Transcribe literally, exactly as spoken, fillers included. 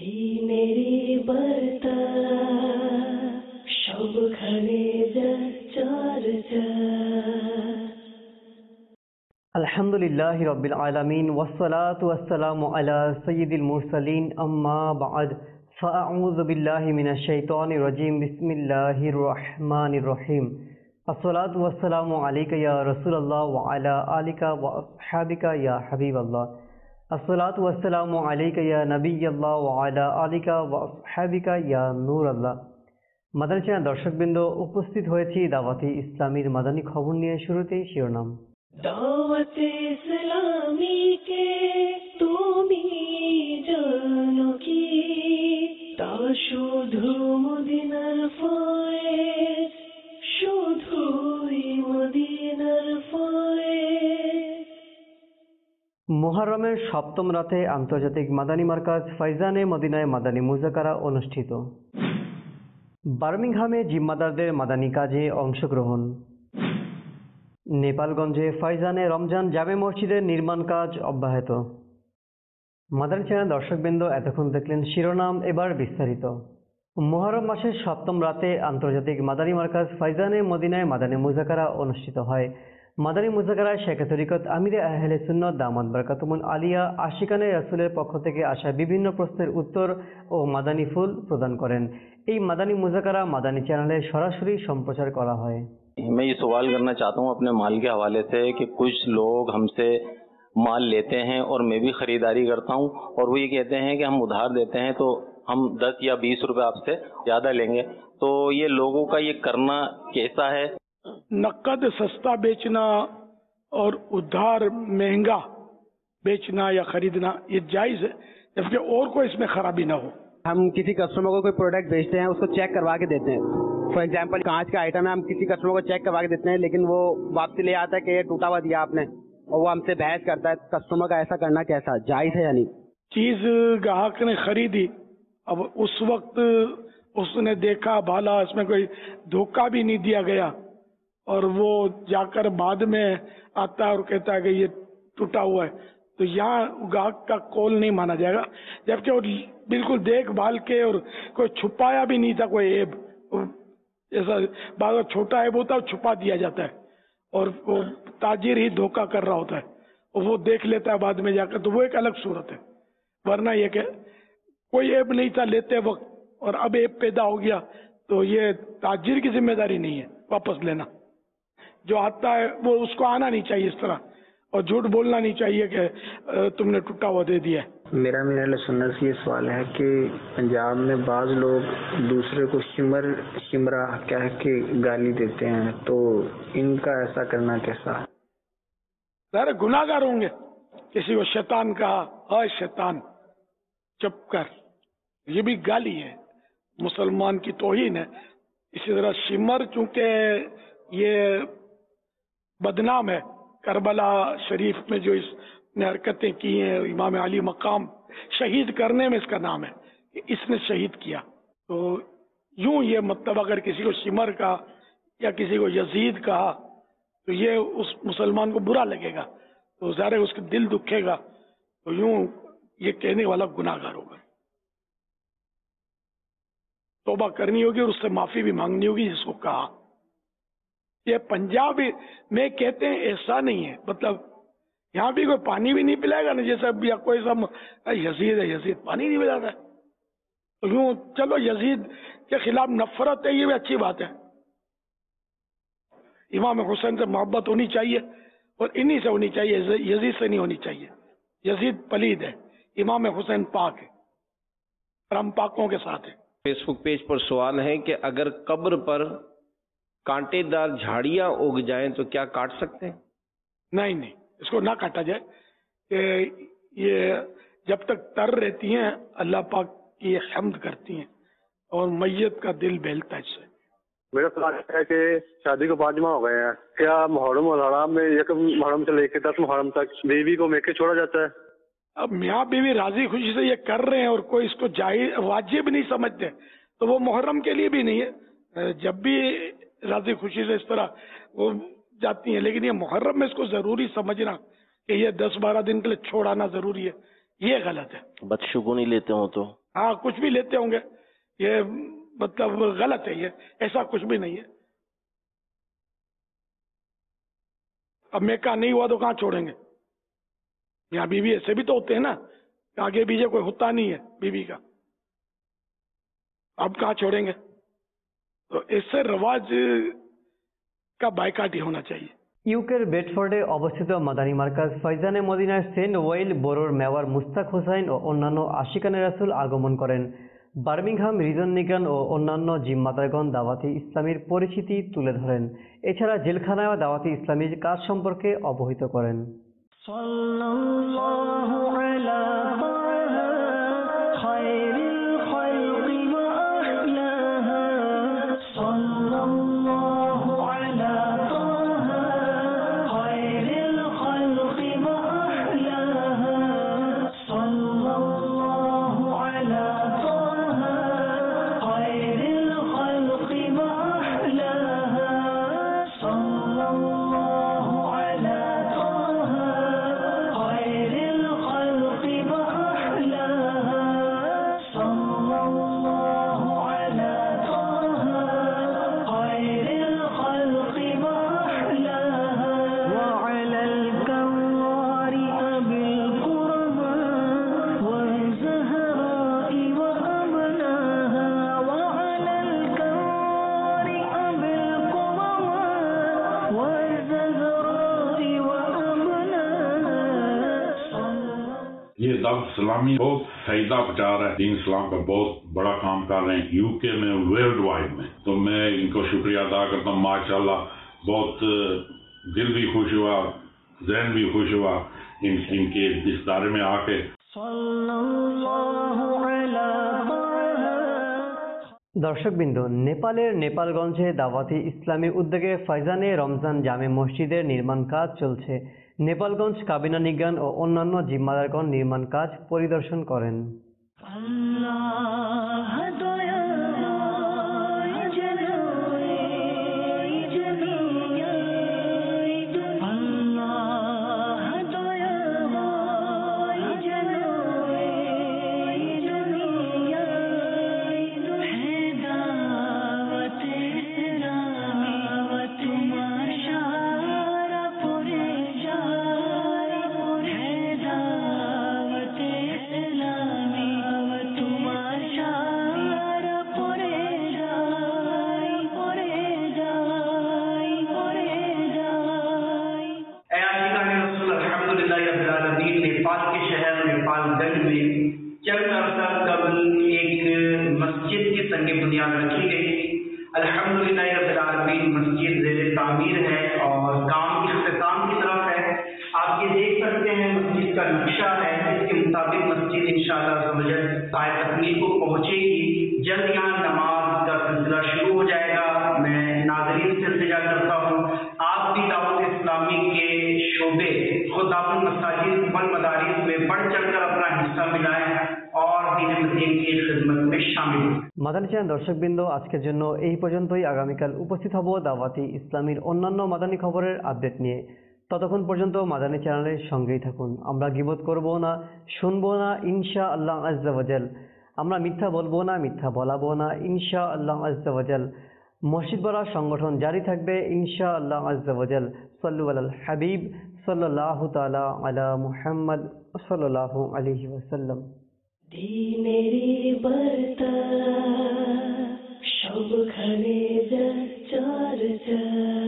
দিনেরি বার্তা সবখানে চর্চা। আলহামদুলিল্লাহি রাব্বিল আলামিন ওয়াসসালাতু ওয়াসসালামু আলা সাইয়্যিদিল মুরসালিন আম্মা বা'দ ফাআউযু বিল্লাহি মিনাশ শাইতানির রাজীম বিসমিল্লাহির রহমানির রহিম। আসসালাতু ওয়াসসালামু আলাইকা ইয়া রাসূলুল্লাহ ওয়া আলা আলিকা ওয়া আসহাবিকা ইয়া হাবিবাল্লাহ। আসসালাতু ওয়াসসালামু আলাইকা ইয়া নবিয়াল্লাহ ওয়া আলা আলিকা ওয়া আসহাবিকা ইয়া নূরাল্লাহ। মাদানী চ্যানেল দর্শকবৃন্দ, উপস্থিত হয়েছি দাওয়াতে ইসলামীর মাদানী খবর নিয়ে। শুরুতেই শিরোনাম। দাওয়াতে ইসলামী কে তুমি জানো কি, তা শুধু মদিনার ফয়েজ, শুধুই মদিনার ফয়েজ। মুহররমের সপ্তম রাতে আন্তর্জাতিক মাদানী মার্কাজ ফাইজানে মদিনায় মাদানী মুযাকারা অনুষ্ঠিত। বার্মিংহামে জিম্মাদারদের মাদানী কাজে অংশগ্রহণ। নেপালগঞ্জে ফাইজানে রমজান জামে মসজিদের নির্মাণ কাজ অব্যাহত। মাদানী চ্যানেল দর্শকবৃন্দ, এতক্ষণ দেখলেন শিরোনাম, এবার বিস্তারিত। মুহররম মাসের সপ্তম রাতে আন্তর্জাতিক মাদানী মার্কাজ ফাইজানে মদিনায় মাদানী মুযাকারা অনুষ্ঠিত হয়। মাদানী মুযাকারায় শেখ তরিকত আমিরে আহলে সুন্নাত দামাত বারাকাতুহুল আলিয়া আশিকানে রাসূলের পক্ষ থেকে আসা বিভিন্ন প্রশ্নের উত্তর ও মাদানী ফুল প্রদান করেন। এই মাদানী মুযাকারা মাদানী চ্যানেলে সরাসরি সম্প্রচার করা হয়। मैं ये सवाल करना चाहता हूँ अपने माल के हवाले से कि कुछ लोग हमसे माल लेते हैं और मैं भी खरीदारी करता हूँ, और वो ये कहते हैं कि हम उधार देते हैं तो हम दस या बीस रुपए आपसे ज़्यादा लेंगे, तो ये लोगों का ये करना कैसा है? नकद सस्ता बेचना और उधार महंगा बेचना या खरीदना ये जायज़ है, जबकि और कोई इसमें खराबी ना हो। हम किसी कस्टमर को कोई प्रोडक्ट बेचते हैं, उसको चेक करवा के देते हैं। फॉर एग्जांपल कांच का आइटम है, हम किसी कस्टमर को चेक करवा के देते हैं, लेकिन वो वापसी ले आता है कि ये टूटा हुआ दिया आपने, और वो हमसे बहस करता है। कस्टमर का ऐसा करना कैसा जायज़ है या नहीं? चीज़ ग्राहक ने खरीदी, अब उस वक्त उसने देखा भाला, इसमें कोई धोखा भी नहीं दिया गया, और वो जाकर बाद में आता है और कहता है कि ये टूटा हुआ है, तो यहाँ ग्राहक का कॉल नहीं माना जाएगा। जबकि वो बिल्कुल देखभाल के और कोई छुपाया भी नहीं था कोई ऐब, जैसा बार छोटा ऐब होता है छुपा दिया जाता है, और वो ताजिर ही धोखा कर रहा होता है, और वो देख लेता है बाद में जाकर, तो वो एक अलग सूरत है। वरना ये कि कोई ऐब नहीं था लेते वक्त और अब ऐब पैदा हो गया, तो ये ताजिर की जिम्मेदारी नहीं है वापस लेना। जो आता है वो उसको आना नहीं चाहिए इस तरह, और झूठ बोलना नहीं चाहिए कि तुमने टूटा हुआ दे दिया है। मेरा मेरा सुन्नत से ये सवाल है कि पंजाब में बाज़ लोग दूसरे को शिमर शिमरा कह के गाली देते हैं, तो इनका ऐसा करना कैसा? सारे गुनाहगार होंगे। किसी को शैतान कहा, हाय शैतान, चुप कर, ये भी गाली है, मुसलमान की तौहीन है। इसी तरह शिमर, चूंकि ये बदनाम है, करबला शरीफ में जो इसने हरकतें की हैं, इमाम अली मकाम शहीद करने में इसका नाम है कि इसने शहीद किया, तो यूं ये मतलब अगर किसी को शिमर का या किसी को यजीद कहा तो ये उस मुसलमान को बुरा लगेगा, तो ज़ाहिर उसका दिल दुखेगा, तो यूं ये कहने वाला गुनाहगार होगा। तौबा करनी होगी और उससे माफ़ी भी मांगनी होगी जिसको कहा। ये पंजाब में कहते हैं ऐसा नहीं है, मतलब यहाँ भी कोई पानी भी नहीं पिलाएगा ना, जैसे या कोई सब यजीद है, यजीद पानी नहीं पिलाता है, तो यूँ चलो यजीद के खिलाफ नफरत है, ये भी अच्छी बात है। इमाम हुसैन से मोहब्बत होनी चाहिए और इन्हीं से होनी चाहिए, यजीद से नहीं होनी चाहिए। यजीद पलीद है, इमाम हुसैन पाक है और हम पाकों के साथ है। फेसबुक पेज पर सवाल है कि अगर कब्र पर कांटेदार झाड़ियां उग जाएं तो क्या काट सकते हैं? नहीं नहीं, इसको ना काटा जाए। कि ये जब तक तर रहती हैं अल्लाह पाक की हम्द करती हैं और मैयत का दिल बहलता है इससे। मेरा सवाल है कि शादी को पाँच माह हो गए हैं, क्या मुहर्रम और हराम में एक मुहर्रम से लेकर दस मुहर्रम तक बीवी को मेके छोड़ा जाता है? अब मियाँ बीवी राजी खुशी से ये कर रहे हैं और कोई इसको जायज़ वाजिब नहीं समझते, तो वो मुहर्रम के लिए भी नहीं है। जब भी राजी खुशी से इस तरह वो जाती हैं, लेकिन ये मुहर्रम में इसको जरूरी समझना कि ये दस बारह दिन के लिए छोड़ाना जरूरी है, ये गलत है। बदशुगुनी लेते हो तो हाँ कुछ भी लेते होंगे, ये मतलब गलत है, ये ऐसा कुछ भी नहीं है। अब मेका नहीं हुआ तो कहाँ छोड़ेंगे? यहाँ बीवी ऐसे भी तो होते हैं ना, आगे पीछे कोई होता नहीं है बीवी का, अब कहाँ छोड़ेंगे? तो ऐसे रवाज का बायकाट ही होना चाहिए। ইউকের বেডফোর্ডে অবস্থিত মাদানী মার্কাজ ফয়জানে মদিনার সেন্ট ওয়েল বরোর মেয়র মুস্তাক হোসাইন ও অন্যান্য আশিকানে রাসূল আগমন করেন। বার্মিংহাম রিজন নিগান ও অন্যান্য জিম্মাদারগণ দাওয়াতি ইসলামীর পরিচিতি তুলে ধরেন। এছাড়া জেলখানায় দাওয়াতি ইসলামীর কাজ সম্পর্কে অবহিত করেন। সাল্লাল্লাহু আলা খায়রিল খালকি ওয়া আহলাহা সাল্লাল্লাহু আলা یہ دعوت اسلامی بہت فائدہ پہنچا رہا ہے، دین اسلام کا بہت بڑا کام کر رہے ہیں یو کے میں، ورلڈ وائڈ میں، تو میں ان کو شکریہ ادا کرتا ہوں۔ ماشاءاللہ بہت دل بھی خوش ہوا، ذہن بھی خوش ہوا ان ان کے اس دائرے میں آ کے۔ দর্শকবৃন্দ, নেপালের নেপালগঞ্জে দাওয়াতি ইসলামী উদ্যোগে ফয়জানে রমজান জামে মসজিদের নির্মাণ কাজ চলছে। নেপালগঞ্জ কাবিনা নিগান ও অন্যান্য জিম্মাদারগণ নির্মাণ কাজ পরিদর্শন করেন। नेपाल के शहर नेपालगंज में चंद अरसा कबल एक मस्जिद की संग बुनियाद रखी गई। अल्हम्दुलिल्लाह रब्बिल आलमीन मस्जिद ज़ेर तामीर है और काम इख्तिताम की तरफ है। आप ये देख सकते हैं मस्जिद का नक्शा है, इसके मुताबिक मस्जिद इंशाअल्लाह साए तकमील को पहुंचेगी। जल्द यहाँ नमाज का सिलसिला शुरू हो जाएगा। मैं नाज़रीन से इल्तिजा करता हूँ, आप भी दावत इस्लामी के शोबे खुदाबुल मसाजिद वल मदारिस में बढ़ चढ़कर अपना हिस्सा मिलाएं और दीन मदीन की खिदमत में शामिल हों। মাদানী চ্যানেল দর্শকবৃন্দ, আজকের জন্য এই পর্যন্তই। আগামীকাল উপস্থিত হব দাওয়াতি ইসলামীর অন্যান্য মাদানী খবরের আপডেট নিয়ে। ততক্ষণ পর্যন্ত মাদানী চ্যানেলের সঙ্গেই থাকুন। আমরা গীবত করব না, শুনবো না ইনশাআল্লাহ আজ্জা ওয়াজাল। আমরা মিথ্যা বলবো না, মিথ্যা বলাবো না ইনশাআল্লাহ আজ্জা ওয়াজাল। মসজিদ বড়া সংগঠন জারি থাকবে ইনশাআল্লাহ আজ্জা ওয়াজাল। সাল্লু আলাল হাবিব সাল্লাল্লাহু তাআলা আলা মুহাম্মদ সাল্লাল্লাহু আলাইহি ওয়াসাল্লাম। দিনেরি বার্তা সবখানে যার চর্চা।